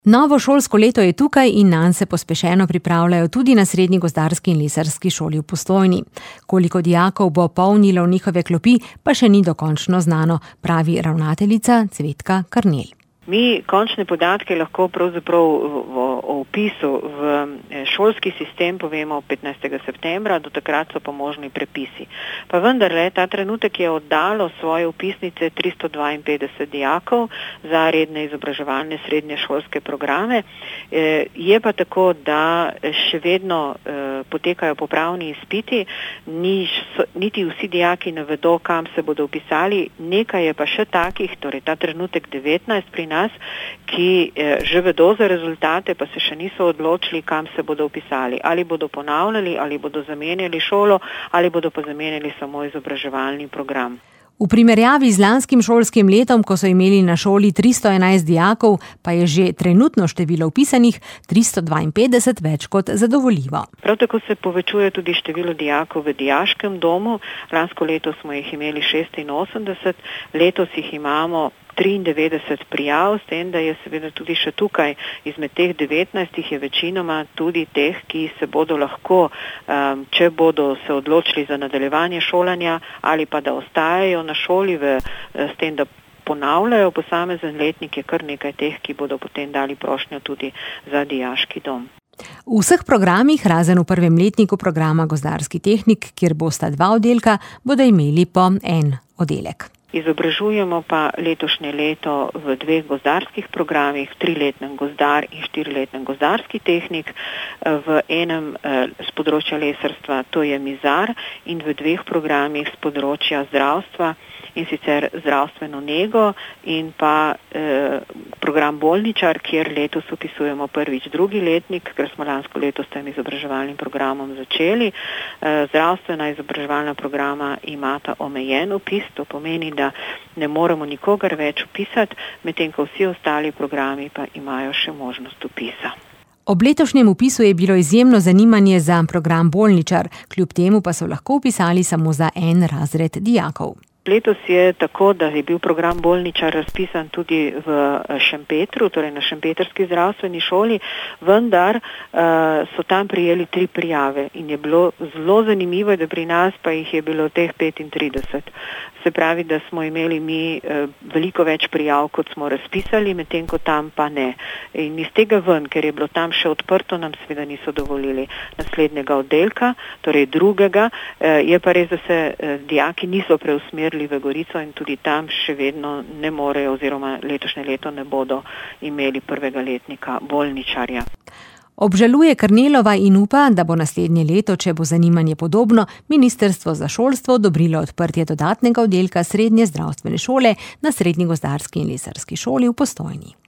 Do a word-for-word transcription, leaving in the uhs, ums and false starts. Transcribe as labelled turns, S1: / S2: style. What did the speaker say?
S1: Novo šolsko leto je tukaj in nanj se pospešeno pripravljajo tudi na Srednji gozdarski in lesarski šoli v Postojni. Koliko dijakov bo polnilo njihove klopi, pa še ni dokončno znano, pravi ravnateljica Cvetka Karnel.
S2: Mi končne podatke lahko pravzaprav o vpisu v šolski sistem povemo petnajstega septembra, do takrat so pa možni prepisi. Pa vendarle, ta trenutek je oddalo svoje vpisnice tristo dvainpetdeset dijakov za redne izobraževalne srednje šolske programe. Je pa tako, da še vedno potekajo popravni izpiti, niti vsi dijaki ne vedo, kam se bodo vpisali, nekaj je pa še takih, torej ta trenutek devetnajst pri nas, ki že vedo za rezultate, pa se še niso odločili, kam se bodo vpisali. Ali bodo ponavljali, ali bodo zamenjali šolo, ali bodo pa zamenjali samo izobraževalni program.
S1: V primerjavi z lanskim šolskim letom, ko so imeli na šoli tristo enajst dijakov, pa je že trenutno število vpisanih tristo dvainpetdeset več kot zadovoljivo.
S2: Prav tako se povečuje tudi število dijakov v dijaškem domu. Lansko leto smo jih imeli šestinosemdeset, letos jih imamo triindevetdeset prijav, s tem, da je seveda tudi še tukaj izmed teh devetnajstih je večinoma tudi teh, ki se bodo lahko, um, če bodo se odločili za nadaljevanje šolanja ali pa da ostajajo na šoli v, s tem, da ponavljajo posamezen letnik, je kar nekaj teh, ki bodo potem dali prošnjo tudi za dijaški dom.
S1: V vseh programih, razen v prvem letniku programa Gozdarski tehnik, kjer bosta dva oddelka, bodo imeli po en oddelek.
S2: Izobražujemo pa letošnje leto v dveh gozdarskih programih, triletnem gozdar in štiriletnem gozdarski tehnik, v enem z področja lesarstva, to je mizar, in v dveh programih z področja zdravstva, in sicer zdravstveno nego in pa eh, program bolničar, kjer letos upisujemo prvič drugi letnik, ker smo lansko leto s tem izobraževalnim programom začeli. Eh, zdravstvena izobraževalna programa imata omejen upis, to pomeni, da ne moremo nikogar več upisati, medtem ko vsi ostali programi pa imajo še možnost upisa.
S1: Ob letošnjem vpisu je bilo izjemno zanimanje za program bolničar, kljub temu pa so lahko upisali samo za en razred dijakov.
S2: Letos je tako, da je bil program bolničar razpisan tudi v Šempetru, torej na šempetrski zdravstveni šoli, vendar uh, so tam prijeli tri prijave in je bilo zelo zanimivo, da pri nas pa jih je bilo teh petintrideset. Se pravi, da smo imeli mi uh, veliko več prijav, kot smo razpisali, medtem ko tam pa ne. In iz tega ven, ker je bilo tam še odprto, nam seveda niso dovolili naslednjega oddelka, torej drugega, uh, je pa res, da se uh, dijaki niso preusmerili v Gorico in tudi tam še vedno ne morejo oziroma letošnje leto ne bodo imeli prvega letnika bolničarja.
S1: Obžaluje Karnelova in upa, da bo naslednje leto, če bo zanimanje podobno, Ministrstvo za šolstvo odobrilo odprtje dodatnega oddelka srednje zdravstvene šole na Srednji gozdarski in lesarski šoli v Postojni.